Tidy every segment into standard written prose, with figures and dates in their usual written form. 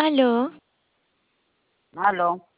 Aló, Aló.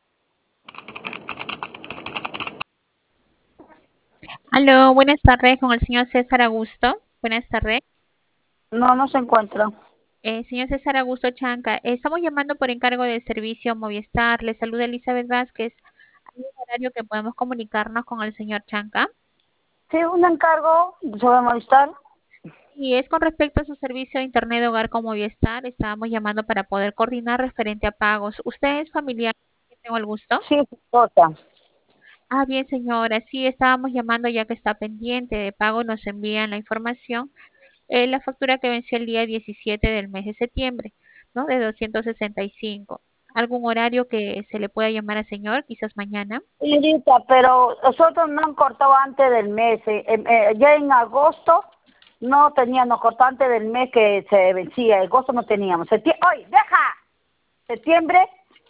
Aló, buenas tardes con el señor César Augusto. Buenas tardes. No, no se encuentra. Señor César Augusto Chanca, estamos llamando por encargo del servicio Movistar. Le saluda Elizabeth Vázquez. ¿Hay un horario que podemos comunicarnos con el señor Chanca? Sí, un encargo sobre Movistar. Y es con respecto a su servicio de Internet de hogar con Movistar. Estábamos llamando para poder coordinar referente a pagos. ¿Usted es familiar? Tengo el gusto. Sí, su esposa. Ah, bien, señora. Sí, estábamos llamando ya que está pendiente de pago. Nos envían la información. La factura que venció el día 17 del mes de septiembre, ¿no? De 265. ¿Algún horario que se le pueda llamar al señor? Quizás mañana. Señorita, pero nosotros no han cortado antes del mes. Ya en agosto no teníamos, cortado antes del mes que se vencía. En agosto no teníamos. ¡Oye, deja! Septiembre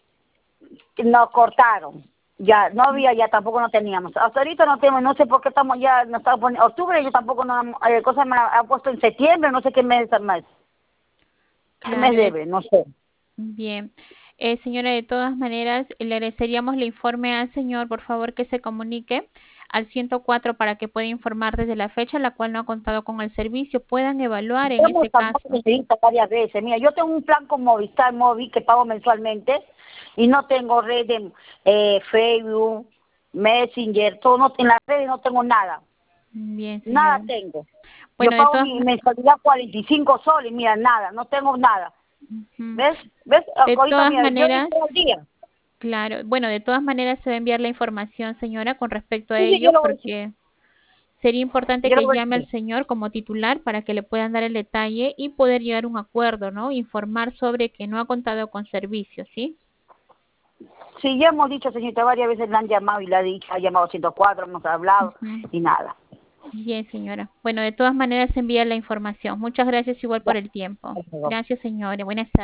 nos cortaron. Ya, no había, ya tampoco no teníamos. Hasta ahorita no tenemos, no sé por qué estamos ya, nos estamos poniendo, octubre yo tampoco no, cosa me ha puesto en septiembre, no sé qué mes es más. ¿Qué mes Claro, debe? No sé. bien. Señora, de todas maneras, le agradeceríamos el informe al señor, por favor, que se comunique al 104 para que pueda informar desde la fecha en la cual no ha contado con el servicio. Puedan evaluar en Hemos este tampoco caso. varias veces. Mira, yo tengo un plan con Movistar Móvil que pago mensualmente y no tengo red de Facebook, Messenger, todo, no, en las redes no tengo nada. Bien, Nada señora. tengo. Yo Bueno, de pago todas, mi mensualidad 45 soles, mira, nada, no tengo nada. ujú. ¿Ves? ¿Ves? De Ahorita, todas mira, yo maneras, entro al día. claro, bueno, de todas maneras se va a enviar la información, señora, con respecto a Sí, sí, yo ello, lo voy a decir. porque sería importante Yo lo que voy a llame al decir. señor como titular para que le puedan dar el detalle y poder llegar a un acuerdo, ¿no? Informar sobre que no ha contado con servicios, ¿sí? Sí, ya hemos dicho, señorita, varias veces le han llamado y le ha dicho, ha llamado 104, hemos hablado Ujú. y nada. Bien, señora. Bueno, de todas maneras se envía la información. Muchas gracias igual por Ya, el tiempo. por favor. Gracias, señora. Buenas tardes.